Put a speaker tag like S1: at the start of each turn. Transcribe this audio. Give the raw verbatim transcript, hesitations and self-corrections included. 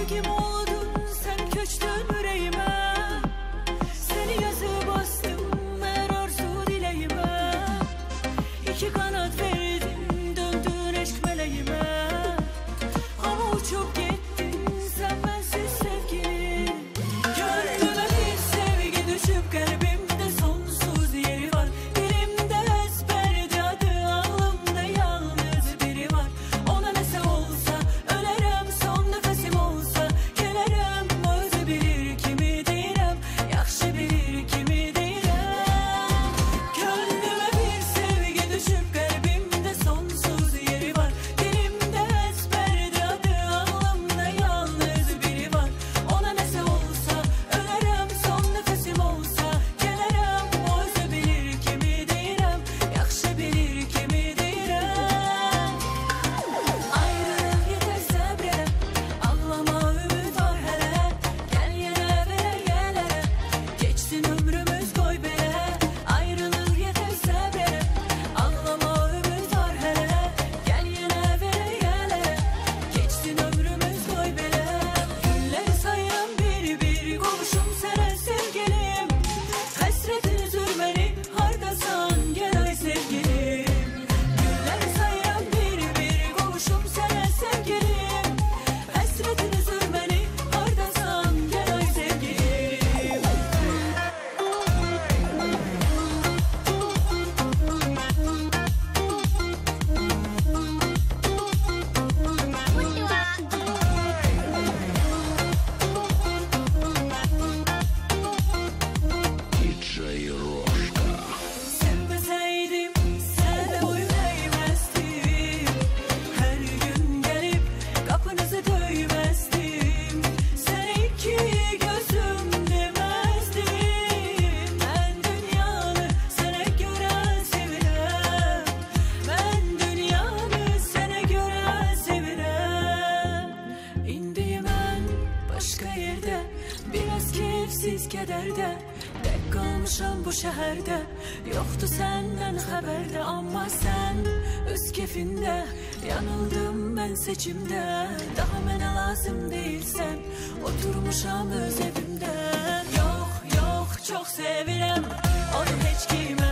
S1: Sevgim oldun, sen köçtün yüreğime. Seni yazı bastım, ver arzu dileğime. İki kanat verdin, döndün aşk meleğime. Ama uçup gittin sen bensiz sevgilim. Gönlüme bir sevgi düşüp kalbimde sonsuz yeri var. Dilimde ezberde adı, aklımda yalnız biri var. Ona nese olsa ölerim, son nefesim olsa gelirim. Özü bilir kimi deyirəm, yaxşı bilir kimi deyirəm. Gönlüme bir sevgi düşüp kalbimde sonsuz yeri var. Dilimde ezberde adı, aklımda yalnız biri var. Ona nese olsa ölerim, son nefesim olsa gelirim. Özü bilir kimi deyirəm, yaxşı bilir kimi deyirəm. Ayrılıq yeter səbrə, ağlama ümid var hələ. Gəl yenə verə gələrə, geçsin ömrümüz qoy belə. Ayrılıq yeter səbrə, ağlama ümid var hələ. Gəl yenə verə gələrə, geçsin ömrümüz qoy belə. Günləri sayıram bir bir, qovuşum sənə sevgilim. Həsretin üzür məni, hardasan gəl ay sevgilim. Günləri sayıram bir bir, qovuşum sənə sevgilim. Həsretin üzür məni, hardasan gəl ay sevgilim. Sevmeseydim sana boyun eğmezdim. Her gün gelip kapınızı döymezdim. Sen iki gözüm demezdim. Ben dünyanı sana göre sevirem. Ben dünyanı sana göre sevirem. İndi ben başka yerde, biraz keyifsiz kederde. Tek kalmışam bu şehirde, yoktu senden haberde. Ama sen öz keyfinde, yanıldım ben seçimde. Daha bana lazım değilsen, oturmuşam öz evimde. Yok yok çok sevirem, onu hiç giymem.